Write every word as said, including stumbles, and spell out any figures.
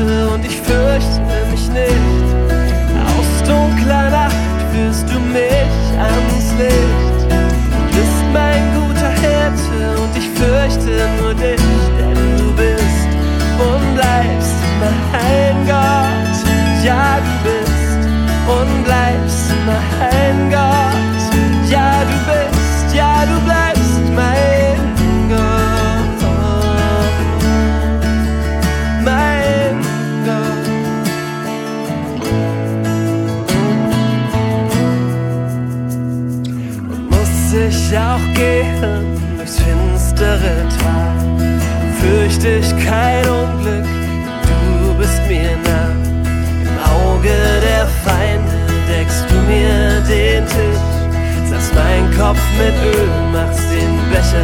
Härte und ich fürchte mich nicht. Aus dunkler Nacht führst du mich ans Licht. Du bist mein guter Hirte und ich fürchte nur dich, denn du bist und bleibst mein Gott. Ja, du bist und bleibst mein Gott. Ja, du bist, ja, du bleibst mein Gott. Mein Gott. Und muss ich auch gehen durchs finstere Tal, fürchte ich kein Unglück, du bist mir nah. Im Auge der Feinde deckst du mir den Tisch, salbst meinen Kopf mit Öl, machst den Becher